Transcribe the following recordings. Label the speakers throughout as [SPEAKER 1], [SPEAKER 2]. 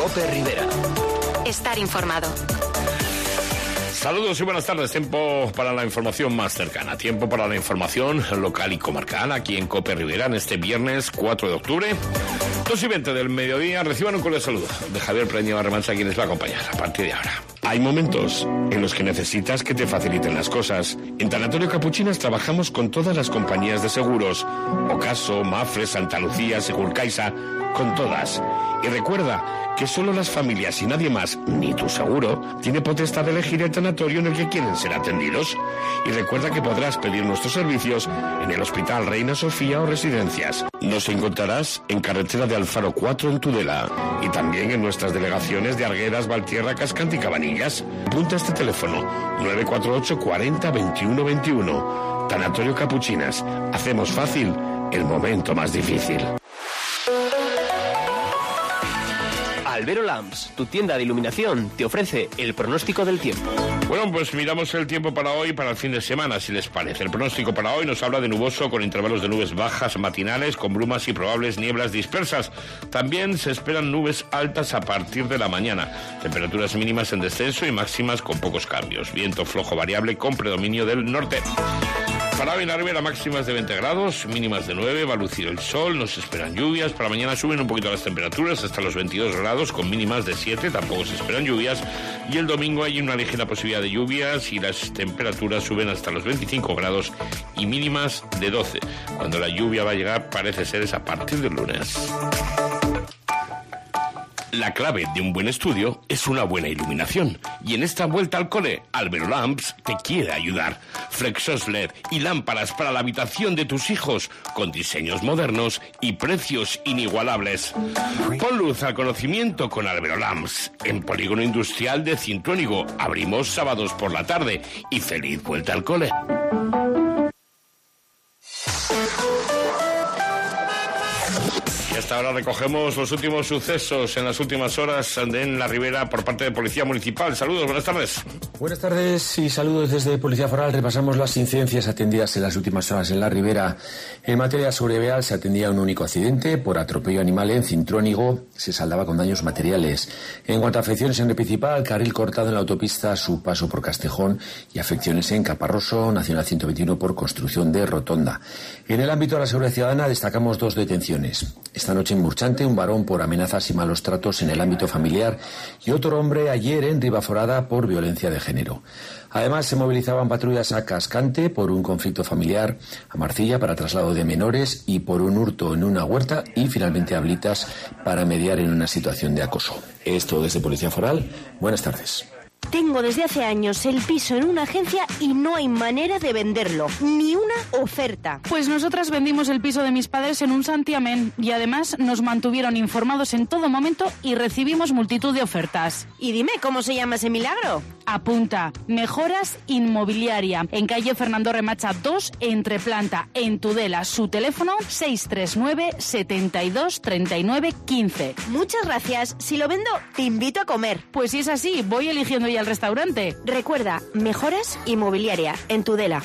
[SPEAKER 1] COPE Rivera.
[SPEAKER 2] Estar informado.
[SPEAKER 3] Saludos y buenas tardes. Tiempo para la información más cercana. Tiempo para la información local y comarcal aquí en COPE Rivera en este viernes 4 de octubre. 2:20 del mediodía. Reciban un cordial saludo de Javier Preño Arremancha, quien les va a acompañar a partir de ahora. Hay momentos en los que necesitas que te faciliten las cosas. En Tanatorio Capuchinas trabajamos con todas las compañías de seguros. Ocaso, Mafre, Santa Lucía, Segurcaixa, con todas. Y recuerda que solo las familias y nadie más, ni tu seguro, tiene potestad de elegir el tanatorio en el que quieren ser atendidos. Y recuerda que podrás pedir nuestros servicios en el Hospital Reina Sofía o Residencias. Nos encontrarás en carretera de Alfaro 4 en Tudela y también en nuestras delegaciones de Arguedas, Valtierra, Cascante y Cabanillas. Apunta este teléfono 948 40 21 21. Tanatorio Capuchinas. Hacemos fácil el momento más difícil.
[SPEAKER 1] Albero Lamps, tu tienda de iluminación, te ofrece el pronóstico del tiempo.
[SPEAKER 3] Bueno, pues miramos el tiempo para hoy, para el fin de semana, si les parece. El pronóstico para hoy nos habla de nuboso con intervalos de nubes bajas matinales, con brumas y probables nieblas dispersas. También se esperan nubes altas a partir de la mañana. Temperaturas mínimas en descenso y máximas con pocos cambios. Viento flojo variable con predominio del norte. Para hoy en la Ribera máximas de 20 grados, mínimas de 9, va a lucir el sol, nos esperan lluvias. Para mañana suben un poquito las temperaturas hasta los 22 grados con mínimas de 7, tampoco se esperan lluvias. Y el domingo hay una ligera posibilidad de lluvias y las temperaturas suben hasta los 25 grados y mínimas de 12. Cuando la lluvia va a llegar parece ser es a partir del lunes. La clave de un buen estudio es una buena iluminación. Y en esta vuelta al cole, Albero Lamps te quiere ayudar. Flexos LED y lámparas para la habitación de tus hijos, con diseños modernos y precios inigualables. Pon luz al conocimiento con Albero Lamps. En Polígono Industrial de Cintruénigo. Abrimos sábados por la tarde. Y feliz vuelta al cole. Y hasta ahora recogemos los últimos sucesos en las últimas horas en la Ribera por parte de Policía Municipal. Saludos, buenas tardes.
[SPEAKER 4] Buenas tardes y saludos desde Policía Foral. Repasamos las incidencias atendidas en las últimas horas en la Ribera. En materia de seguridad vial se atendía un único accidente por atropello animal en Cintruénigo. Se saldaba con daños materiales. En cuanto a afecciones en el principal, carril cortado en la autopista a su paso por Castejón y afecciones en Caparroso, Nacional 121 por construcción de rotonda. En el ámbito de la seguridad ciudadana destacamos 2 detenciones. Esta noche en Murchante, un varón por amenazas y malos tratos en el ámbito familiar y otro hombre ayer en Ribaforada por violencia de género. Además, se movilizaban patrullas a Cascante por un conflicto familiar, a Marcilla para traslado de menores y por un hurto en una huerta y finalmente a Blitas para mediar en una situación de acoso. Esto desde Policía Foral. Buenas tardes.
[SPEAKER 5] Tengo desde hace años el piso en una agencia y no hay manera de venderlo, ni una oferta.
[SPEAKER 6] Pues nosotras vendimos el piso de mis padres en un santiamén y además nos mantuvieron informados en todo momento y recibimos multitud de ofertas.
[SPEAKER 5] Y dime, ¿cómo se llama ese milagro?
[SPEAKER 6] Apunta, Mejoras Inmobiliaria, en calle Fernando Remacha 2, Entreplanta, en Tudela. Su teléfono 639 72 39 15.
[SPEAKER 5] Muchas gracias. Si lo vendo, te invito a comer.
[SPEAKER 6] Pues si es así, voy eligiendo ya el restaurante.
[SPEAKER 5] Recuerda, Mejoras Inmobiliaria, en Tudela.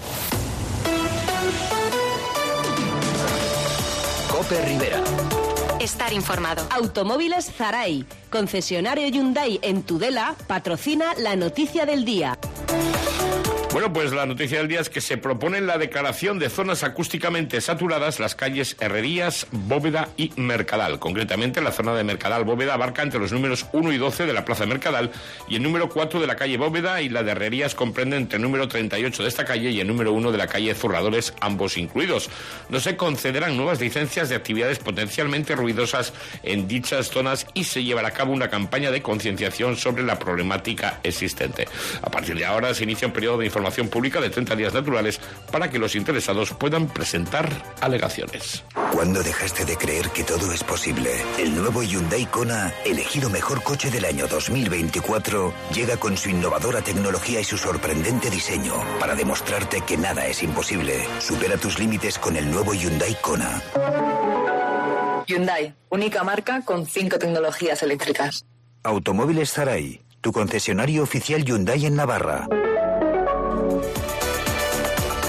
[SPEAKER 1] COPE Rivera.
[SPEAKER 2] Estar informado.
[SPEAKER 7] Automóviles Zaray, concesionario Hyundai en Tudela, patrocina la noticia del día.
[SPEAKER 3] Bueno, pues la noticia del día es que se propone la declaración de zonas acústicamente saturadas las calles Herrerías, Bóveda y Mercadal. Concretamente, la zona de Mercadal Bóveda abarca entre los números 1 y 12 de la Plaza Mercadal y el número 4 de la calle Bóveda, y la de Herrerías comprende entre el número 38 de esta calle y el número 1 de la calle Zurradores, ambos incluidos. No se concederán nuevas licencias de actividades potencialmente ruidosas en dichas zonas y se llevará a cabo una campaña de concienciación sobre la problemática existente. A partir de ahora se inicia un periodo de información pública de 30 días naturales para que los interesados puedan presentar alegaciones.
[SPEAKER 8] ¿Cuándo dejaste de creer que todo es posible? El nuevo Hyundai Kona, elegido mejor coche del año 2024, llega con su innovadora tecnología y su sorprendente diseño para demostrarte que nada es imposible. Supera tus límites con el nuevo Hyundai Kona.
[SPEAKER 9] Hyundai, única marca con 5 tecnologías eléctricas.
[SPEAKER 8] Automóviles Zaray, tu concesionario oficial Hyundai en Navarra.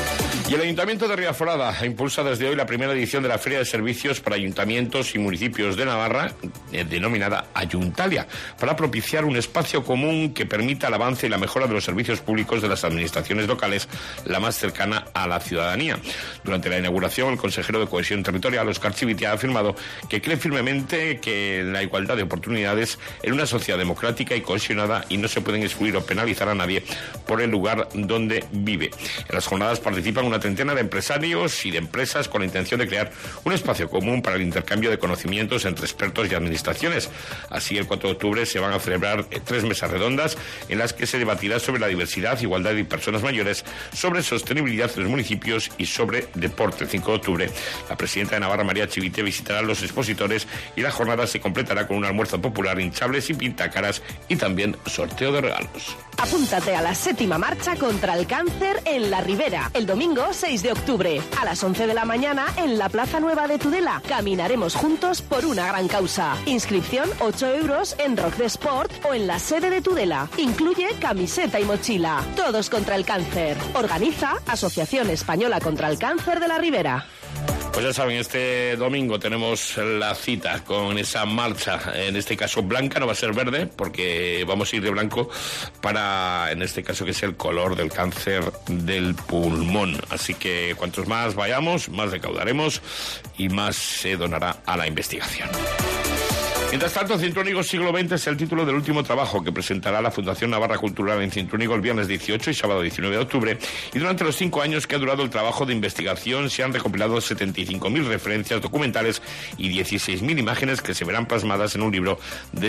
[SPEAKER 3] Y el Ayuntamiento de Riaforada impulsa desde hoy la primera edición de la Feria de Servicios para Ayuntamientos y Municipios de Navarra, denominada Ayuntalia, para propiciar un espacio común que permita el avance y la mejora de los servicios públicos de las administraciones locales, la más cercana a la ciudadanía. Durante la inauguración, el consejero de Cohesión Territorial, Óscar Chivitia, ha afirmado que cree firmemente que la igualdad de oportunidades en una sociedad democrática y cohesionada, y no se pueden excluir o penalizar a nadie por el lugar donde vive. En las jornadas participan una treintena de empresarios y de empresas con la intención de crear un espacio común para el intercambio de conocimientos entre expertos y administraciones. Así, el 4 de octubre se van a celebrar 3 mesas redondas en las que se debatirá sobre la diversidad, igualdad y personas mayores, sobre sostenibilidad de los municipios y sobre deporte. El 5 de octubre, la presidenta de Navarra, María Chivitia, visitará a los expositores y la jornada se completará con un almuerzo popular, hinchables y pintacaras y también sorteo de regalos.
[SPEAKER 7] Apúntate a la 7ª marcha contra el cáncer en La Ribera, el domingo 6 de octubre, a las 11 de la mañana en la Plaza Nueva de Tudela. Caminaremos juntos por una gran causa. Inscripción 8 euros en Rock de Sport o en la sede de Tudela. Incluye camiseta y mochila. Todos contra el cáncer. Organiza Asociación Española contra el Cáncer de La Ribera.
[SPEAKER 3] Pues ya saben, este domingo tenemos la cita con esa marcha, en este caso blanca, no va a ser verde, porque vamos a ir de blanco para, en este caso, que es el color del cáncer del pulmón. Así que cuantos más vayamos, más recaudaremos y más se donará a la investigación. Mientras tanto, Cintruénigo siglo XX es el título del último trabajo que presentará la Fundación Navarra Cultural en Cintruénigo el viernes 18 y sábado 19 de octubre. Y durante los 5 años que ha durado el trabajo de investigación se han recopilado 75.000 referencias documentales y 16.000 imágenes que se verán plasmadas en un libro de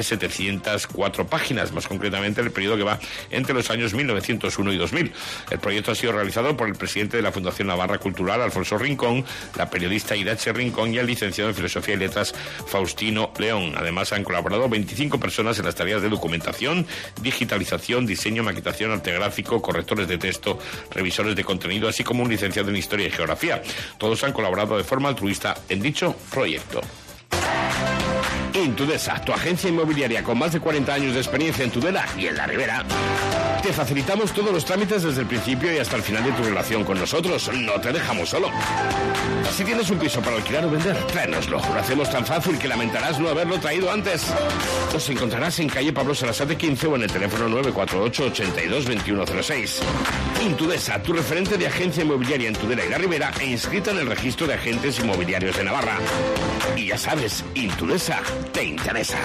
[SPEAKER 3] 704 páginas, más concretamente el periodo que va entre los años 1901 y 2000. El proyecto ha sido realizado por el presidente de la Fundación Navarra Cultural, Alfonso Rincón, la periodista Irache Rincón y el licenciado en Filosofía y Letras, Faustino León. Además, han colaborado 25 personas en las tareas de documentación, digitalización, diseño, maquetación, arte gráfico, correctores de texto, revisores de contenido, así como un licenciado en Historia y Geografía. Todos han colaborado de forma altruista en dicho proyecto. Intudesa, tu agencia inmobiliaria con más de 40 años de experiencia en Tudela y en La Ribera. Te facilitamos todos los trámites desde el principio y hasta el final de tu relación con nosotros. No te dejamos solo. Si tienes un piso para alquilar o vender, tráenoslo. Lo hacemos tan fácil que lamentarás no haberlo traído antes. Nos encontrarás en calle Pablo Sarasate 15 o en el teléfono 948 82 2106. Intudesa, tu referente de agencia inmobiliaria en Tudela y La Ribera e inscrita en el registro de agentes inmobiliarios de Navarra. Y ya sabes, Intudesa te interesa.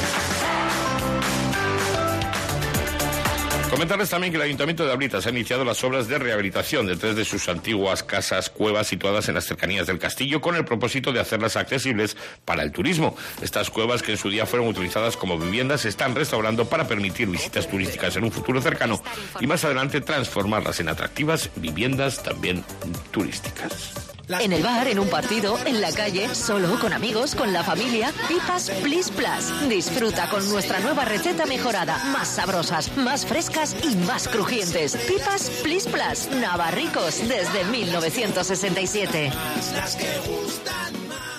[SPEAKER 3] Comentarles también que el Ayuntamiento de Abritas ha iniciado las obras de rehabilitación de 3 de sus antiguas casas cuevas situadas en las cercanías del castillo, con el propósito de hacerlas accesibles para el turismo. Estas cuevas, que en su día fueron utilizadas como viviendas, se están restaurando para permitir visitas turísticas en un futuro cercano y más adelante transformarlas en atractivas viviendas también turísticas.
[SPEAKER 10] En el bar, en un partido, en la calle, solo, con amigos, con la familia. Pipas Plis Plus. Disfruta con nuestra nueva receta mejorada. Más sabrosas, más frescas y más crujientes. Pipas Plis Plus. Navarricos desde 1967.
[SPEAKER 11] Las que gustan más.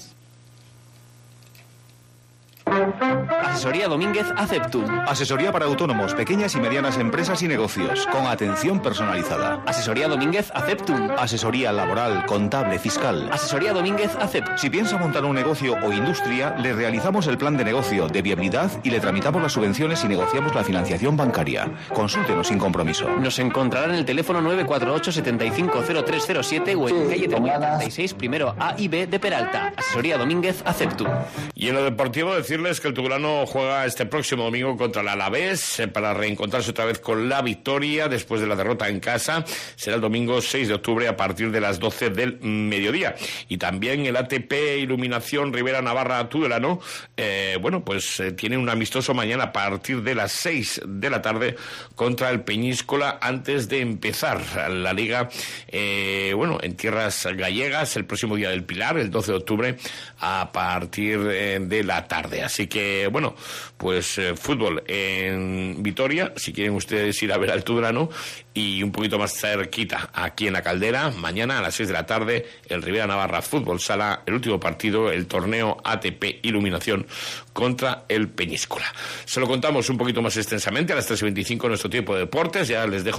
[SPEAKER 1] Asesoría Domínguez Aceptum.
[SPEAKER 12] Asesoría para autónomos, pequeñas y medianas empresas y negocios, con atención personalizada.
[SPEAKER 1] Asesoría Domínguez Aceptum.
[SPEAKER 12] Asesoría laboral, contable, fiscal.
[SPEAKER 1] Asesoría Domínguez Aceptum.
[SPEAKER 12] Si piensa montar un negocio o industria, le realizamos el plan de negocio, de viabilidad y le tramitamos las subvenciones y negociamos la financiación bancaria. Consúltenos sin compromiso.
[SPEAKER 1] Nos encontrará en el teléfono 948 750307 o en calle 36, primero A y B de Peralta. Asesoría Domínguez Aceptum.
[SPEAKER 3] Y en lo deportivo, decirles que el Tudelano juega este próximo domingo contra el Alavés para reencontrarse otra vez con la victoria después de la derrota en casa. Será el domingo 6 de octubre a partir de las 12 del mediodía. Y también el ATP Iluminación Ribera Navarra Tudelano, tiene un amistoso mañana a partir de las 6 de la tarde contra el Peñíscola antes de empezar la liga, en tierras gallegas el próximo día del Pilar, el 12 de octubre a partir de la tarde. Así que, fútbol en Vitoria, si quieren ustedes ir a ver al Tudelano, y un poquito más cerquita, aquí en La Caldera, mañana a las 6 de la tarde, el Ribera Navarra Fútbol Sala, el último partido, el torneo ATP Iluminación contra el Peñíscola. Se lo contamos un poquito más extensamente a las 3:25 en nuestro tiempo de deportes, ya les dejo